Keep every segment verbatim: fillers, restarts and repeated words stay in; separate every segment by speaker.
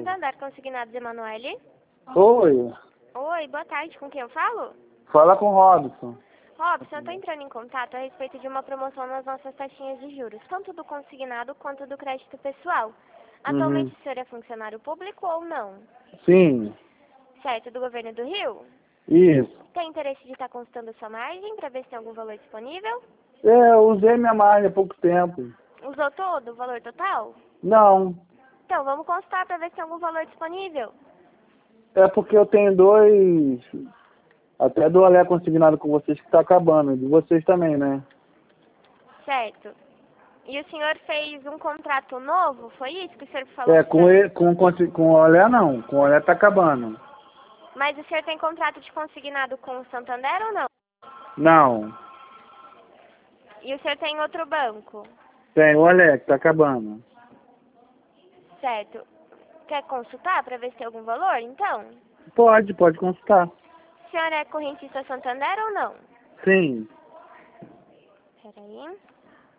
Speaker 1: Santander Consignados, Emanuele.
Speaker 2: Oi,
Speaker 1: Oi, boa tarde. Com quem eu falo?
Speaker 2: fala com o Robson.
Speaker 1: Robson, eu estou entrando em contato a respeito de uma promoção nas nossas taxinhas de juros, tanto do consignado quanto do crédito pessoal. Atualmente
Speaker 2: Uhum.
Speaker 1: o senhor é funcionário público ou não?
Speaker 2: Sim,
Speaker 1: Certo, do governo do Rio?
Speaker 2: isso.
Speaker 1: Tem interesse de estar consultando a sua margem para ver se tem algum valor disponível?
Speaker 2: É, eu usei minha margem há pouco tempo.
Speaker 1: Usou todo o valor total?
Speaker 2: Não,
Speaker 1: Então, vamos consultar para ver se tem algum valor disponível.
Speaker 2: é porque eu tenho dois, até do Olé consignado com vocês que tá acabando, de vocês também, né?
Speaker 1: Certo. E o senhor fez um contrato novo? Foi isso que o senhor falou?
Speaker 2: É,
Speaker 1: que o
Speaker 2: com,
Speaker 1: senhor...
Speaker 2: ele, com, com, com o Olé não, com o Olé tá acabando.
Speaker 1: Mas o senhor tem contrato de consignado com o Santander ou não?
Speaker 2: Não,
Speaker 1: E o senhor tem outro banco?
Speaker 2: tem o Olé que tá acabando.
Speaker 1: Certo. Quer consultar para ver se tem algum valor, então?
Speaker 2: Pode, pode consultar.
Speaker 1: O senhor é correntista Santander ou não?
Speaker 2: Sim,
Speaker 1: Peraí.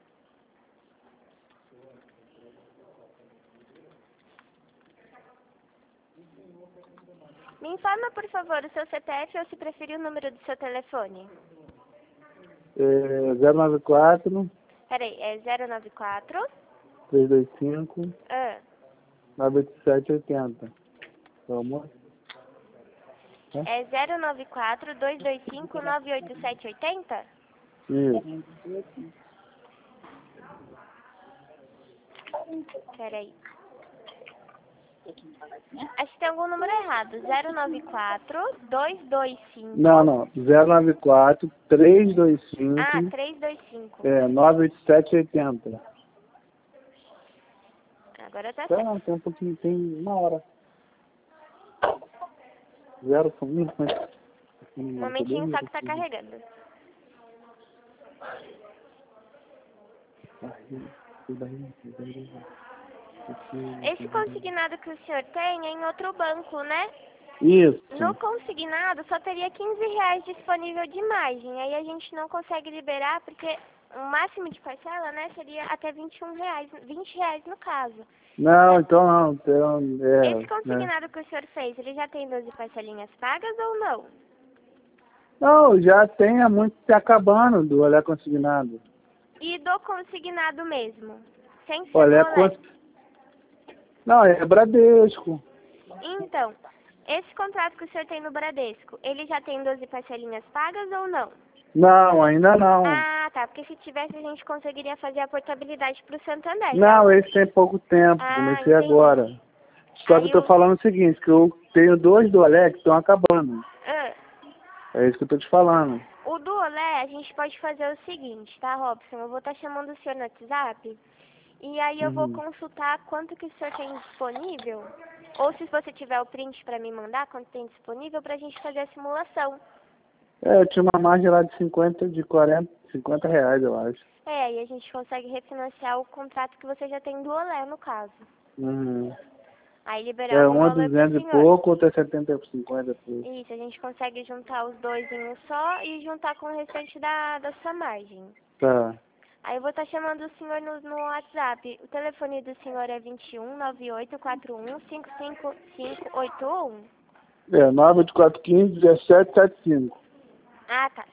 Speaker 1: Me informa, por favor, o seu C P F ou, se preferir, o número do seu telefone.
Speaker 2: é zero nove quatro,
Speaker 1: Peraí, é zero nove quatro...
Speaker 2: três dois cinco,
Speaker 1: Ah,
Speaker 2: nove oito sete oito zero. Vamos?
Speaker 1: é zero nove quatro, dois dois cinco, nove oito sete oito zero?
Speaker 2: Isso.
Speaker 1: Peraí. Acho que tem algum número errado. zero nove quatro, dois dois cinco...
Speaker 2: Não, não. zero nove quatro, três dois
Speaker 1: Ah,
Speaker 2: cinco,
Speaker 1: trezentos e vinte e cinco.
Speaker 2: é, nove oito sete oito zero.
Speaker 1: Agora tá
Speaker 2: Espera,
Speaker 1: certo.
Speaker 2: não, tem um pouquinho, tem uma hora. Zero comigo, mas...
Speaker 1: Um momentinho só que tá carregando. Esse consignado que o senhor tem é em outro banco, né?
Speaker 2: Isso.
Speaker 1: No consignado só teria quinze reais disponível de margem. Aí a gente não consegue liberar porque o máximo de parcela, né, seria até vinte e um reais, vinte reais no caso.
Speaker 2: Não, então não. Então, é,
Speaker 1: Esse
Speaker 2: né?
Speaker 1: consignado que o senhor fez, ele já tem doze parcelinhas pagas ou não?
Speaker 2: Não, já tem há muito tempo acabando do Olé consignado.
Speaker 1: E do consignado mesmo? Sem ser do
Speaker 2: Olé
Speaker 1: Olé?
Speaker 2: cons... Não, é Bradesco.
Speaker 1: Então, esse contrato que o senhor tem no Bradesco, ele já tem doze parcelinhas pagas ou não?
Speaker 2: Não, ainda não.
Speaker 1: Ah, tá. Porque se tivesse, a gente conseguiria fazer a portabilidade pro Santander.
Speaker 2: Não,
Speaker 1: tá?
Speaker 2: esse tem pouco tempo.
Speaker 1: Ah,
Speaker 2: Comecei
Speaker 1: entendi.
Speaker 2: agora. Só que
Speaker 1: Aí
Speaker 2: eu tô
Speaker 1: o...
Speaker 2: falando o seguinte, que eu tenho dois do Olé que estão acabando.
Speaker 1: Ah,
Speaker 2: É isso que eu tô te falando.
Speaker 1: o do Olé, a gente pode fazer o seguinte, tá, Robson? Eu vou estar chamando o senhor no WhatsApp. E aí eu vou
Speaker 2: Uhum.
Speaker 1: consultar quanto que o senhor tem disponível. Ou se você tiver o print pra me mandar, quanto tem disponível, pra gente fazer a simulação.
Speaker 2: É, eu tinha uma margem lá de cinquenta, de quarenta, cinquenta reais, eu acho.
Speaker 1: É, aí a gente consegue refinanciar o contrato que você já tem do Olé, no caso.
Speaker 2: Uhum.
Speaker 1: Aí liberar
Speaker 2: É,
Speaker 1: algum
Speaker 2: um a
Speaker 1: valor pro
Speaker 2: duzentos e
Speaker 1: senhor.
Speaker 2: pouco, outro é setenta por cinquenta por.
Speaker 1: Isso, a gente consegue juntar os dois em um só e juntar com o restante da, da sua margem.
Speaker 2: Tá.
Speaker 1: Aí eu vou estar chamando o senhor no, no WhatsApp. O telefone do senhor é vinte e um, nove oito quatro um, cinco cinco cinco oito um?
Speaker 2: É, nove oito quatro um cinco, um sete sete cinco.
Speaker 1: Ah, tá.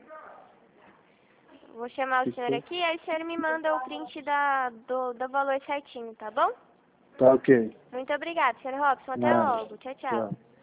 Speaker 1: Vou chamar o senhor aqui, aí o senhor me manda o print da, do, do valor certinho, tá bom?
Speaker 2: Tá ok.
Speaker 1: Muito obrigada, senhor Robson. Até
Speaker 2: Nada.
Speaker 1: logo. Tchau, tchau.
Speaker 2: Tchau.